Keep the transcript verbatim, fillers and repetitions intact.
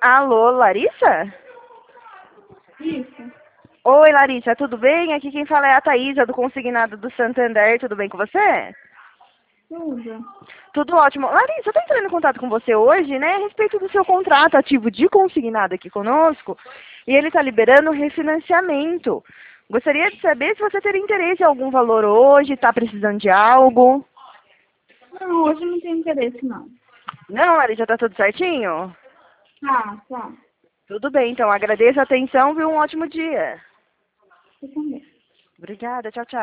Alô, Larissa? Isso. Oi, Larissa, tudo bem? Aqui quem fala é a Thaísa, do Consignado do Santander. Tudo bem com você? Tudo. Tudo ótimo. Larissa, eu tô entrando em contato com você hoje, né, a respeito do seu contrato ativo de consignado aqui conosco, e ele está liberando refinanciamento. Gostaria de saber se você teria interesse em algum valor hoje, está precisando de algo. Não, hoje não tenho interesse, não. Não, Larissa, tá tudo certinho? Ah, tá. Tudo bem, então agradeço a atenção e um ótimo dia. Eu também. Obrigada, tchau, tchau.